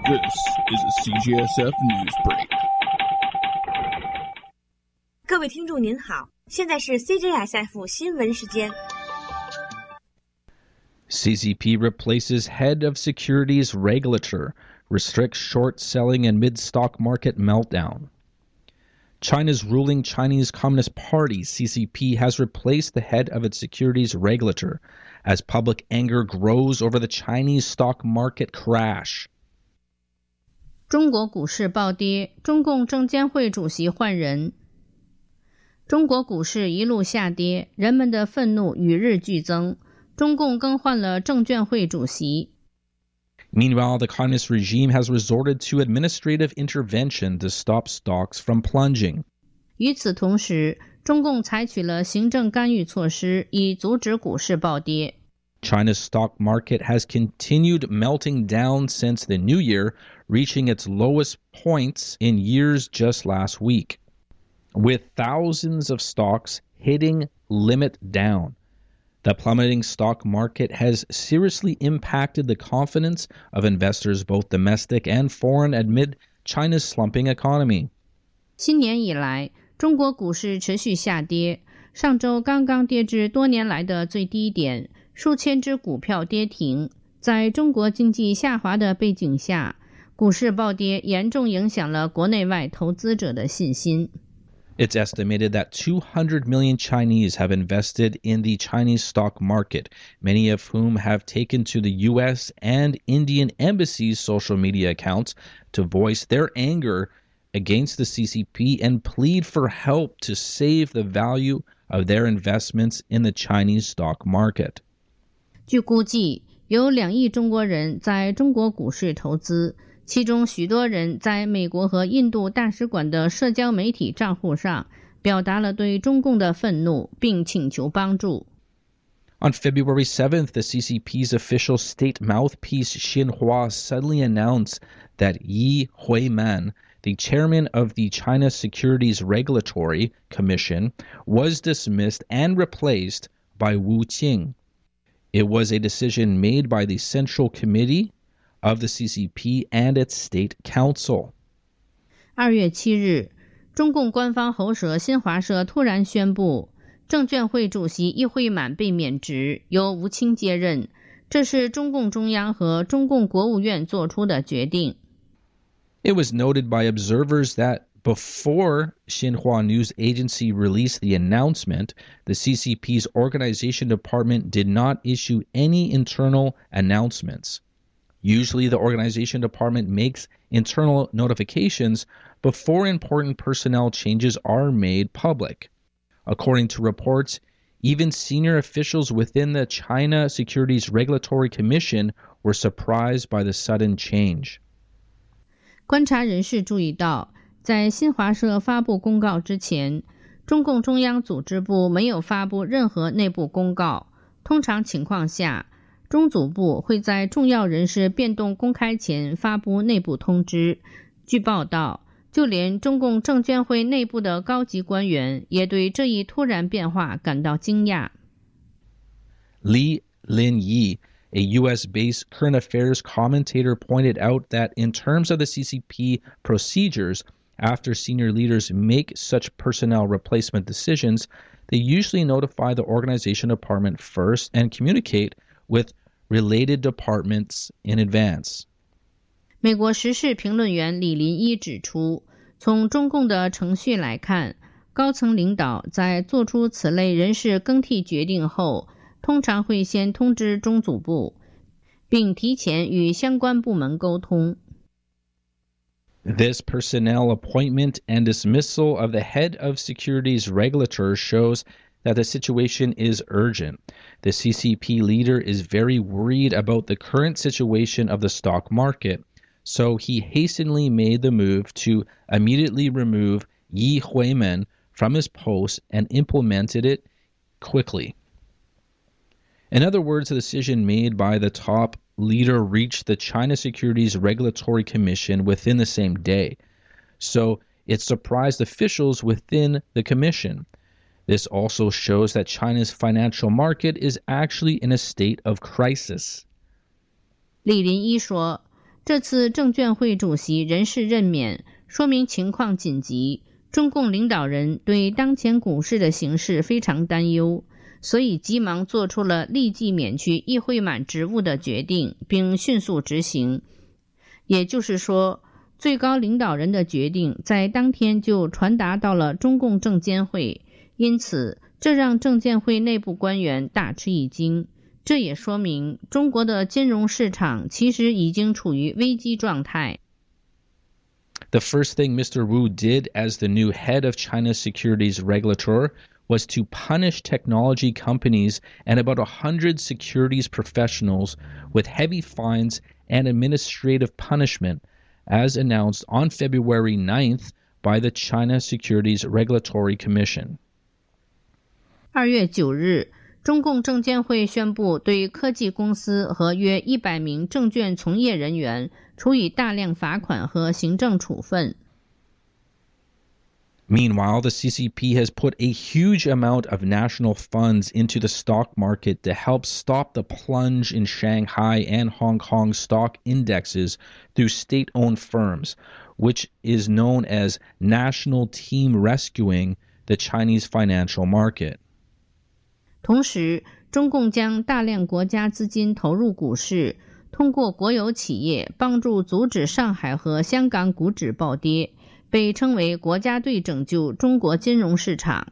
This is a CJSF News Break. 各位听众您好，现在是 CJSF 新闻时间。 CCP replaces head of securities regulator, restricts short selling amid stock market meltdown. China's ruling Chinese Communist Party, CCP, has replaced the head of its securities regulator as public anger grows over the Chinese stock market crash. 中国股市暴跌，中共证监会主席换人。中国股市一路下跌，人们的愤怒与日俱增。中共更换了证监会主席。 Meanwhile, the communist regime has resorted to administrative intervention to stop stocks from plunging. 与此同时，中共采取了行政干预措施，以阻止股市暴跌。 China's stock market has continued melting down since the new year, reaching its lowest points in years just last week, with thousands of stocks hitting limit down. The plummeting stock market has seriously impacted the confidence of investors, both domestic and foreign, amid China's slumping economy. 新年以来，中国股市持续下跌，上周刚刚跌至多年来的最低点，数千只股票跌停。在中国经济下滑的背景下，股市暴跌严重影响了国内外投资者的信心。 It's estimated that 200 million Chinese have invested in the Chinese stock market, many of whom have taken to the U.S. and Indian embassies' social media accounts to voice their anger against the CCP and plead for help to save the value of their investments in the Chinese stock market. 据估计，有2亿中国人在中国股市投资，其中许多人在美国和印度大使馆的社交媒体账户上表达了对中共的愤怒，并请求帮助。 On February 7th, the CCP's official state mouthpiece Xinhua suddenly announced that Yi Huiman, the chairman of the China Securities Regulatory Commission, was dismissed and replaced by Wu Qing. It was a decision made by the Central Committee of the CCP and its State Council. 2月7日，中共官方喉舌新华社突然宣布，证监会主席易会满被免职，由吴清接任。这是中共中央和中共国务院做出的决定。 It was noted by observers that before Xinhua News Agency released the announcement, the CCP's organization department did not issue any internal announcements. Usually, the organization department makes internal notifications before important personnel changes are made public. According to reports, even senior officials within the China Securities Regulatory Commission were surprised by the sudden change. 观察人士注意到，在新华社发布公告之前，中共中央组织部没有发布任何内部公告。通常情况下，中组部会在重要人事变动公开前发布内部通知。据报道，就连中共证监会内部的高级官员也对这一突然变化感到惊讶。 Li Linyi, a U.S.-based current affairs commentator, pointed out that in terms of the CCP procedures, after senior leaders make such personnel replacement decisions, they usually notify the organization department first and communicate with related departments in advance. 美国时事评论员李林一指出，从中共的程序来看，高层领导在做出此类人事更替决定后，通常会先通知中组部，并提前与相关部门沟通。 This personnel appointment and dismissal of the head of securities regulator shows that the situation is urgent. The CCP leader is very worried about the current situation of the stock market, so he hastily made the move to immediately remove Yi Huiman from his post and implemented it quickly. In other words, the decision made by the top leader reached the China Securities Regulatory Commission within the same day, so it surprised officials within the commission. This also shows that China's financial market is actually in a state of crisis. 李林一说， 这次证监会主席人事任免说明情况紧急，中共领导人对当前股市的形势非常担忧，所以急忙做出了立即免去议会满职务的决定，并迅速执行。也就是说，最高领导人的决定在当天就传达到了中共证监会，因此这让证监会内部官员大吃一惊。这也说明中国的金融市场其实已经处于危机状态。 The first thing Mr. Wu did as the new head of China's securities regulator was to punish technology companies and about 100 securities professionals with heavy fines and administrative punishment, as announced on February 9th by the China Securities Regulatory Commission. 2月9日，中共证监会宣布对科技公司和约100名证券从业人员处以大量罚款和行政处分。 Meanwhile, the CCP has put a huge amount of national funds into the stock market to help stop the plunge in Shanghai and Hong Kong stock indexes through state-owned firms, which is known as National Team Rescuing the Chinese financial market. 同时，中共将大量国家资金投入股市，通过国有企业帮助阻止上海和香港股指暴跌，被称为国家队拯救中国金融市场。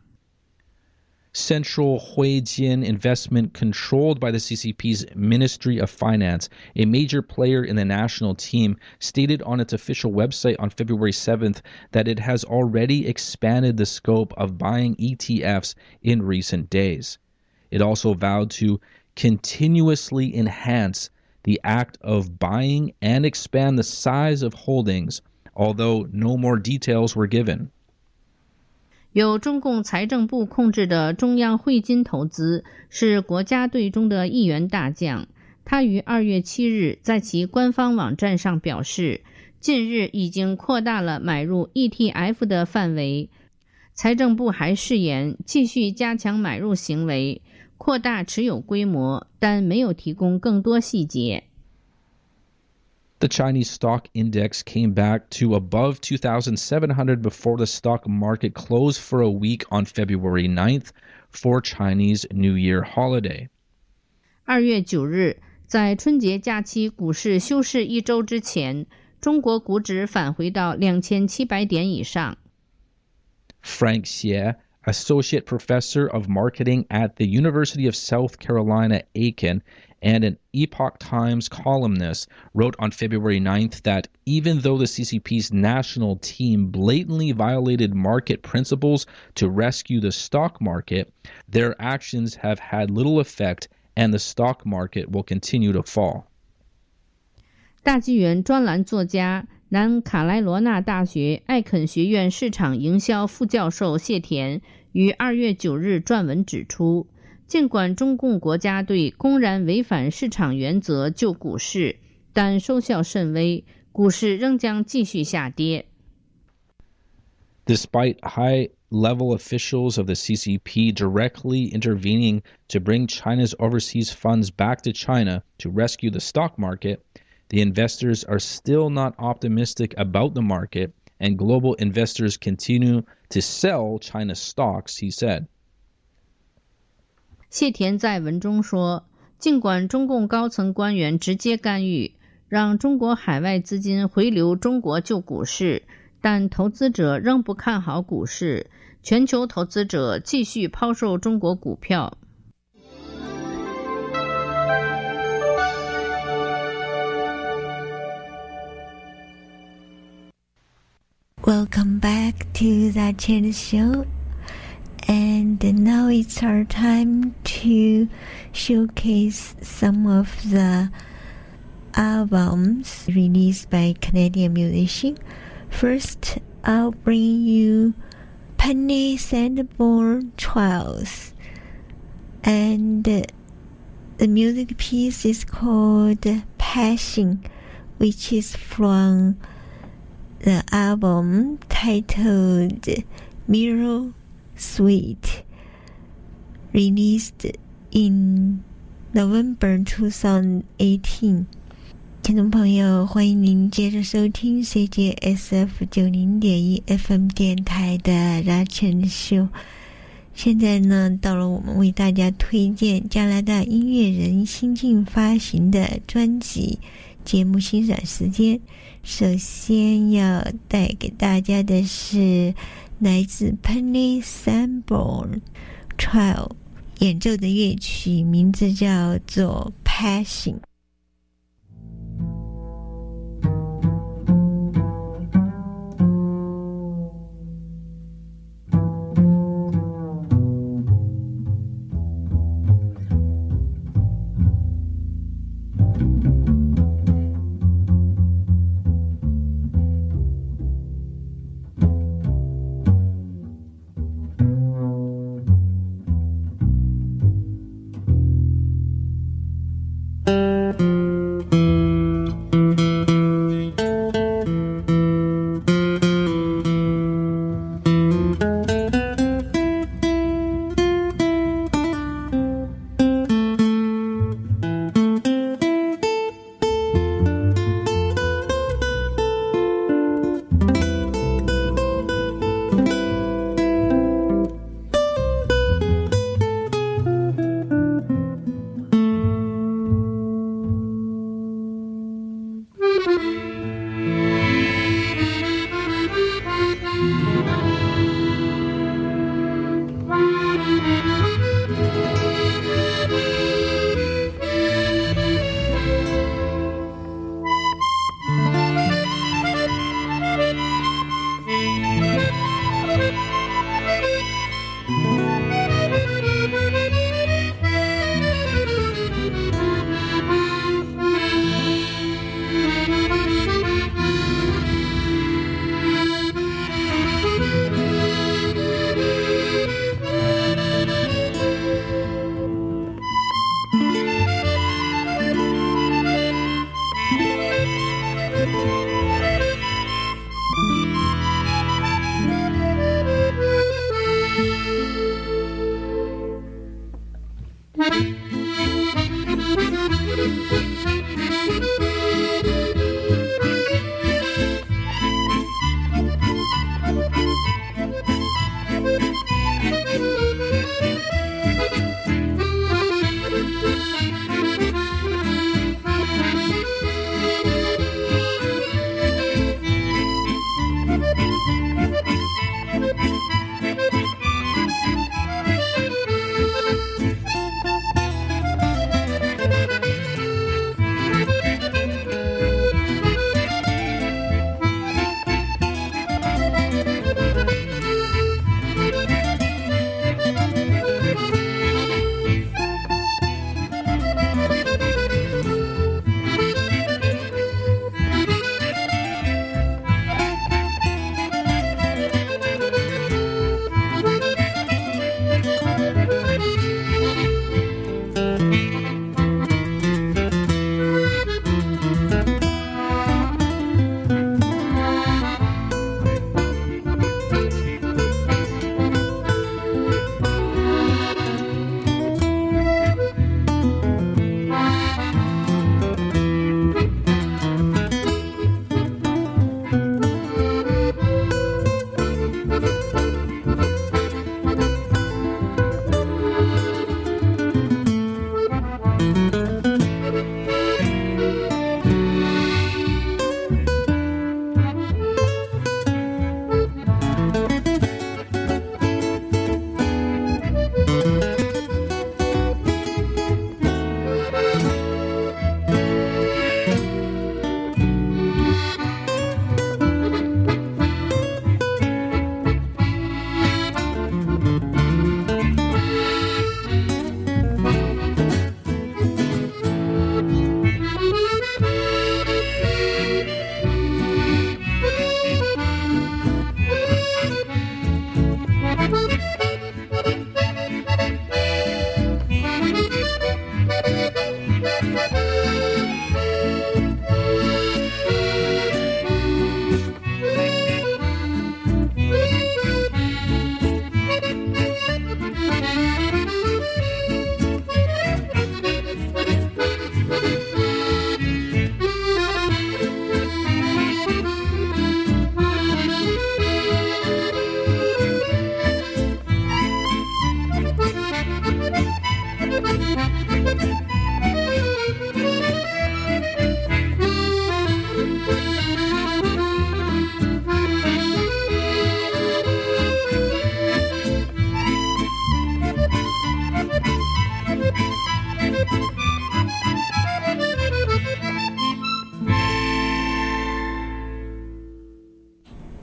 Central Huijian Investment, controlled by the CCP's Ministry of Finance, a major player in the national team, stated on its official website on February 7th that it has already expanded the scope of buying ETFs in recent days. It also vowed to continuously enhance the act of buying and expand the size of holdings, although no more details were given. 由中共财政部控制的中央汇金投资是国家队中的一员大将。他于2月7日在其官方网站上表示，近日已经扩大了买入 ETF 的范围。财政部还誓言继续加强买入行为，扩大持有规模，但没有提供更多细节。 The Chinese stock index came back to above 2,700 before the stock market closed for a week on February 9th for Chinese New Year holiday. 2月9日，在春节假期股市休市一周之前，中国股指返回到2700点以上。 Frank Xie, associate professor of marketing at the University of South Carolina, Aiken, and an Epoch Times columnist, wrote on February 9th that even though the CCP's national team blatantly violated market principles to rescue the stock market, their actions have had little effect and the stock market will continue to fall. 大纪元专栏作家、南卡莱罗纳大学艾肯学院市场营销副教授谢田于2月9日撰文指出，尽管中共国家队公然违反市场原则救股市，但收效甚微，股市仍将继续下跌。 Despite high-level officials of the CCP directly intervening to bring China's overseas funds back to China to rescue the stock market, the investors are still not optimistic about the market, and global investors continue to sell China's stocks, he said. 谢田在文中说，尽管中共高层官员直接干预，让中国海外资金回流中国救股市，但投资者仍不看好股市，全球投资者继续抛售中国股票。 Welcome back to the Channel Show. And now it's our time to showcase some of the albums released by Canadian musicians. First, I'll bring you Penny Sanborn Trials. And the music piece is called Passion, which is from the album titled Mirror Suite, released in November 2018. 听众朋友，欢迎您接着收听 CJSF 90.1 FM 电台的拉陈秀。现在呢，到了我们为大家推荐加拿大音乐人新近发行的专辑节目欣赏时间。首先要带给大家的是来自 Penny Sanborn Trial 演奏的乐曲，名字叫做 Passion。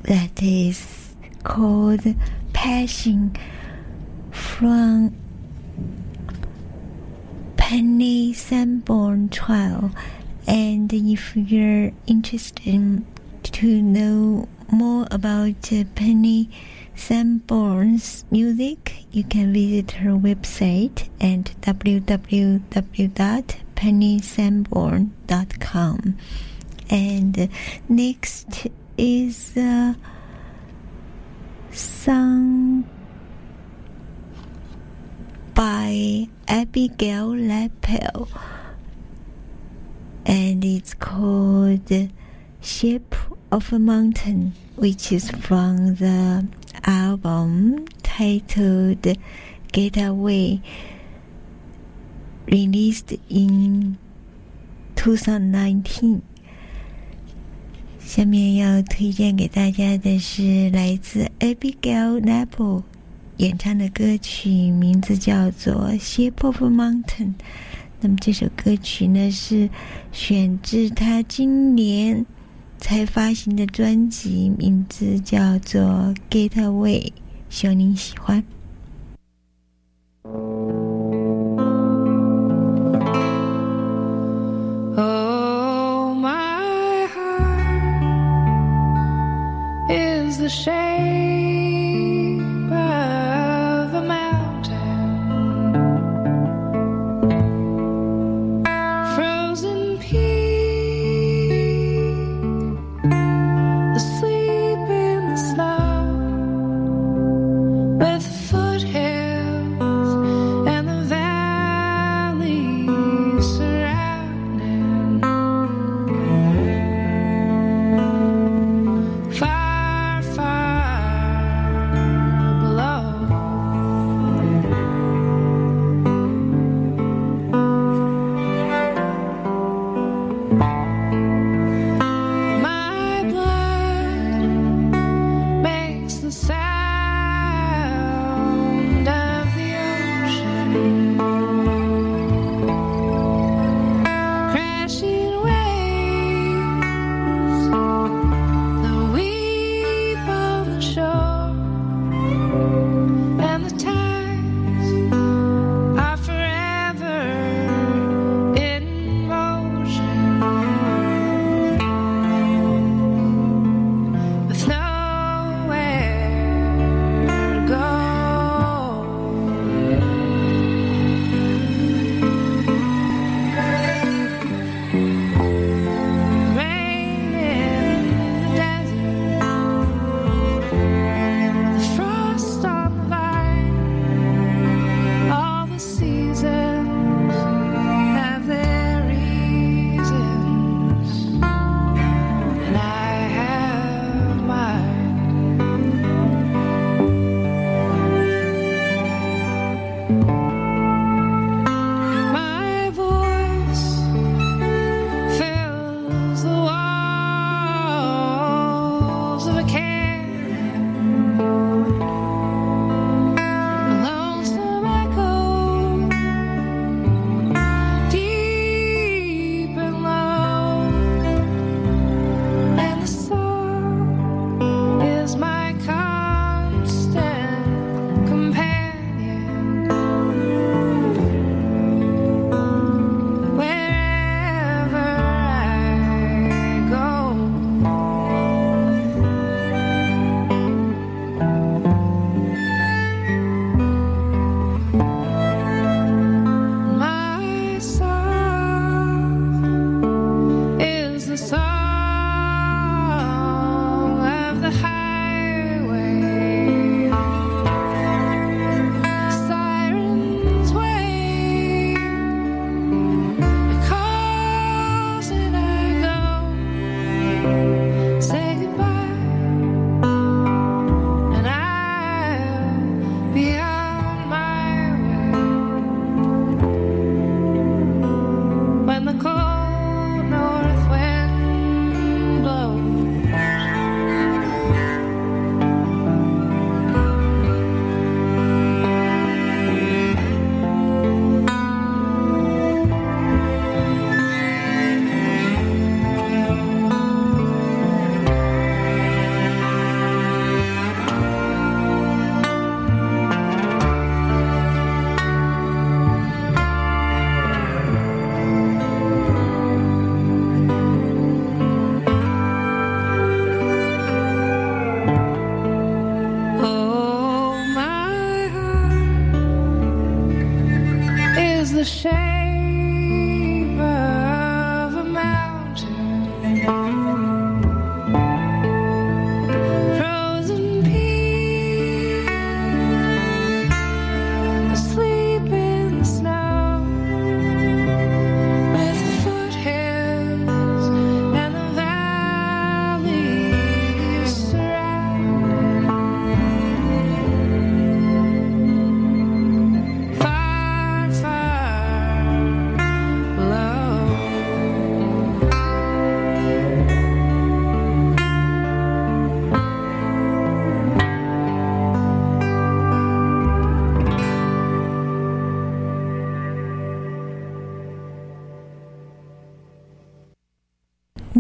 that is called Passion from Penny Sanborn trial. And if you're interested to know more about Penny Sanborn's music, you can visit her website at www.pennysanborn.com. And next is a song by Abigail Lapel, and it's called Shape of a Mountain, which is from the album titled Getaway, released in 2019.下面要推荐给大家的是来自 Abigail Lapel 演唱的歌曲，名字叫做 Shape of a Mountain。那么这首歌曲呢是选自他今年才发行的专辑，名字叫做 Getaway， 希望您喜欢。 Oh, my heart is the shape of a mountain, frozen peak, asleep in the snow, with the foothills and the valleys surrounding. Far, far below. My blood makes the sound of the ocean, crashing waves that weep on the shore, and the tides are forever in motion.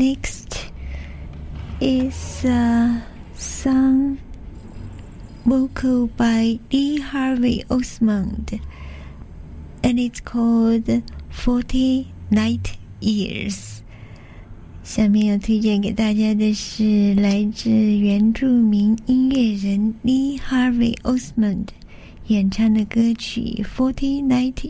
Next is a song vocal by Lee Harvey Osmond, and it's called 40 Light Years。 下面要推荐给大家的是来自原住民音乐人 Lee Harvey Osmond 演唱的歌曲 40 Light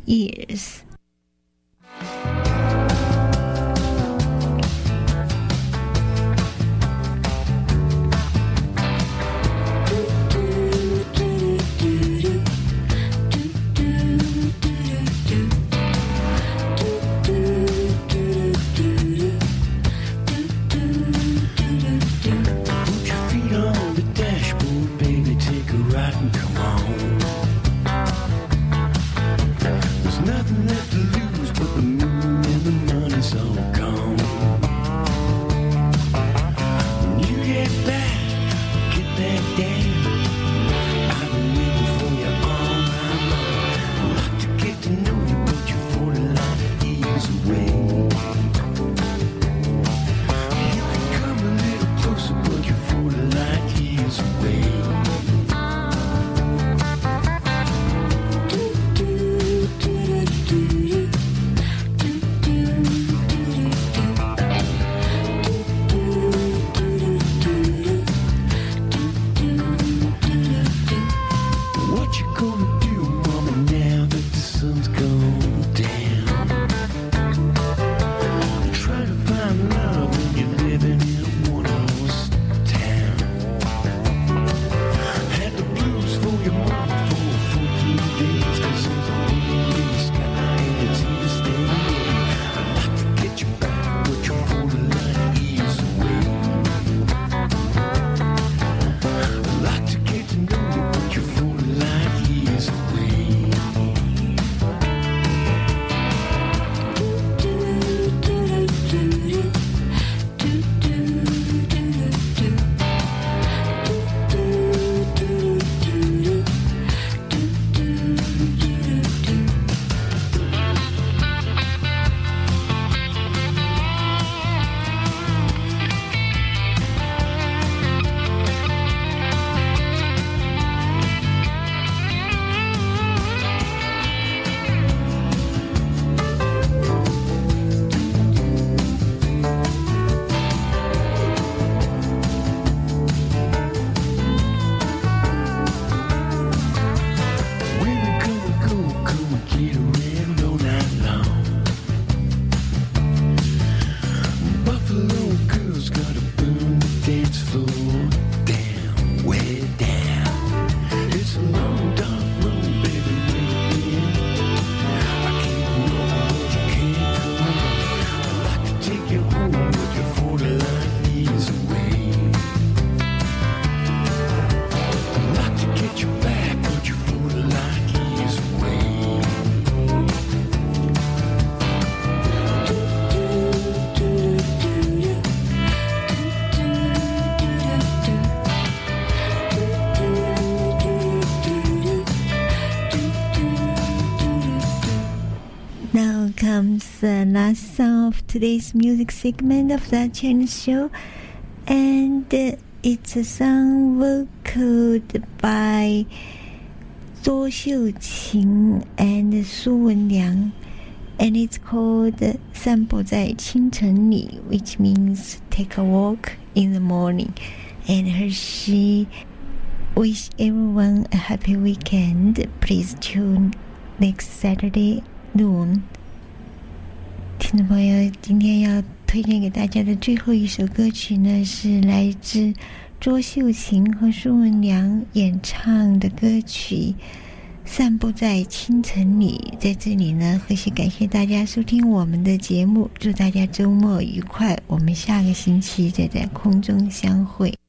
Years。Comes the last song of today's music segment of the Chen Show, and it's a song vocaled by 周秀琴 and 苏文良, and it's called 散步在清晨里, which means take a walk in the morning. And she wish everyone a happy weekend. Please tune next Saturday noon. 听众朋友，今天要推荐给大家的最后一首歌曲呢，是来自周秀琴和苏文良演唱的歌曲《散步在清晨里》。在这里呢，和谐感谢大家收听我们的节目，祝大家周末愉快，我们下个星期再在空中相会。